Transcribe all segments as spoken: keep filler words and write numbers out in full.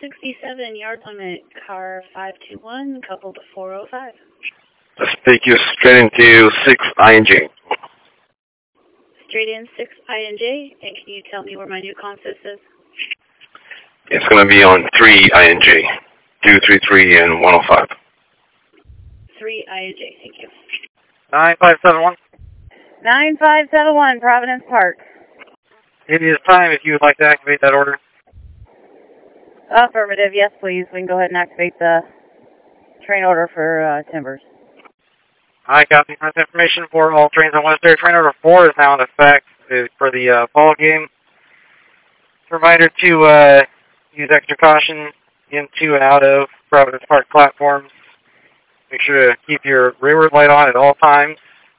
sixty-seven yard limit, car five two one, coupled to four oh five. Let's take you straight into six I N J. Straight in six I N J, and can you tell me where my new consist is? It's going to be on three I N J, two three three and one oh five. three I N J, thank you. nine five seven one. nine five seven one, Providence Park. It is time if you would like to activate that order. Affirmative, yes please. We can go ahead and activate the train order for uh, Timbers. I copy. This information for all trains on West Air. Train order four is now in effect for the uh, ball game. Reminder to uh, use extra caution into and out of Providence Park platforms. Make sure to keep your rearward light on at all times.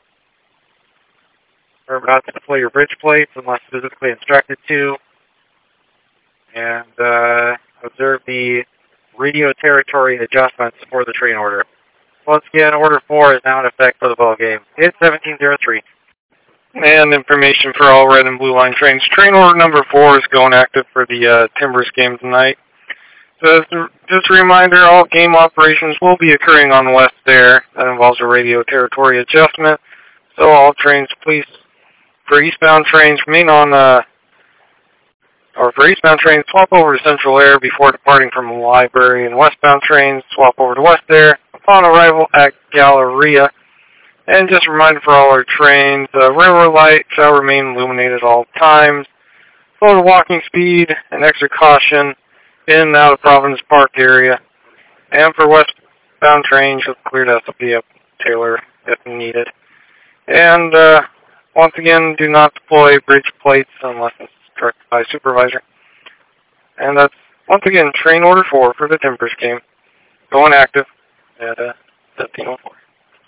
Remember not to deploy your bridge plates unless physically instructed to. And uh, observe the radio territory adjustments for the train order. Once again, order four is now in effect for the ball game. It's seventeen oh three. And information for all red and blue line trains. Train order number four is going active for the uh, Timbers game tonight. So just a reminder, all game operations will be occurring on West Air. That involves a radio territory adjustment. So all trains, please, for eastbound trains, remain on, uh, or for eastbound trains, swap over to Central Air before departing from the library, and westbound trains, swap over to West Air upon arrival at Galleria. And just a reminder for all our trains, uh, railroad light shall remain illuminated at all times. Slow to walking speed and extra caution in and out of Providence Park area. And for westbound trains, you'll clear to S L P up Taylor if needed. And uh, once again, do not deploy bridge plates unless instructed by supervisor. And that's, once again, train order four for the Timbers game. Going active at uh,